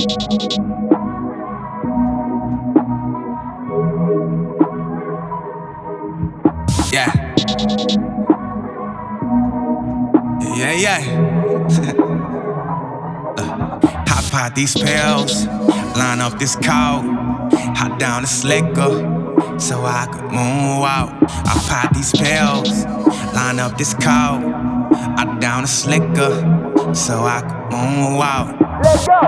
Yeah. Yeah. Hop out these pills, line up this coat, hop down this liquor, so I could move out. I pop these pills, line up this coat, hop down this liquor, so I could move out. Let's go.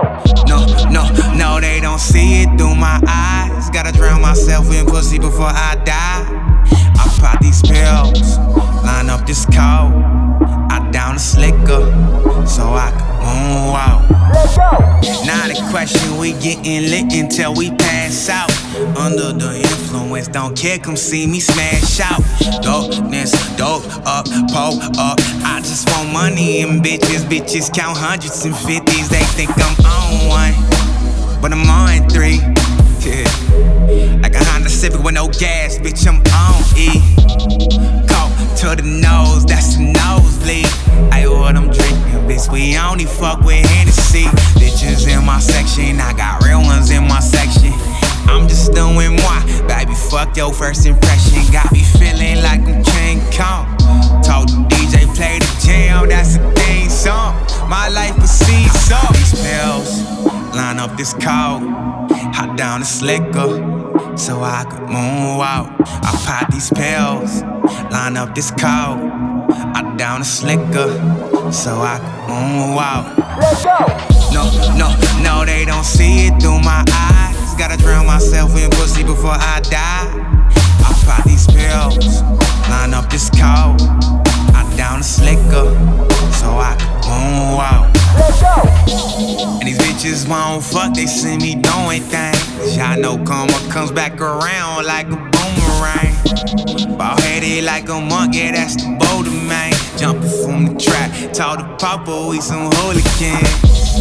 No, they don't see it through my eyes. Gotta drown myself in pussy before I die. I pop these pills, line up this coat, I down this liquor, so I can move out. Let's go. Now the question, we getting lit until we pass out. Under the influence, don't care, come see me smash out. Dopeness, dope up, pull up. I just want money and bitches count hundreds and fifties. They think I'm on one, but I'm on three. Yeah. Like a Honda Civic with no gas, bitch, I'm on E. Coke to the nose, that's the nosebleed. Ay, what I'm drinking, bitch, we only fuck with Hennessy. Bitches in my section, I got real ones in my section. I'm just doing moi, baby, fuck your first impression. Got me feeling like I'm King Kong. Told the DJ play the jam, that's a theme song. My life is seesaw. These pills, line up this coat, hop down this liquor, so I could move out. I pop these pills, line up this coat, I down this liquor, so I could move out. Let's go. No, they don't see it through my eyes. Gotta drown myself in pussy before I die. I pop these pills, line up this coat, I down this liquor, so I could move out. Let's go. And these bitches won't fuck, they see me doing things. Y'all know karma comes back around like a boomerang. Ball headed like a monkey, that's the boulder man. Jumping from the track, told the papa we some hooligans.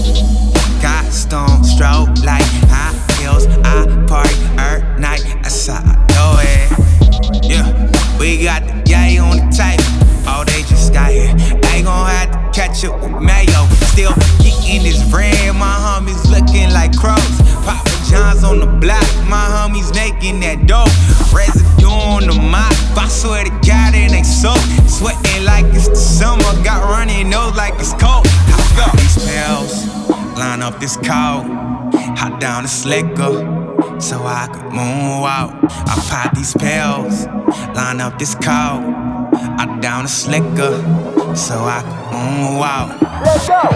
Costume, stroke like high heels. I party every night, that's how I do it. Yeah, we got the yay on the tape. Oh, they just got here. Ain't gon' have to catch up with mayo. Still getting this bread, my homies looking like crows. Papa John's on the block, my homies making that dope. Residue on the mop, I swear to God it ain't so. Sweating like it's the summer, got runny nose like it's cold. I got these pills, line up this coat, hop down this liquor, so I could move out. I pop these pills, line up this coat, I down this liquor, so I could move out. Let's go.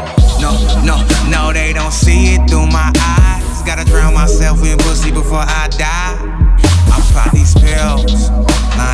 No, they don't see it through my eyes. Gotta drown myself in pussy before I die. I pop these pills, line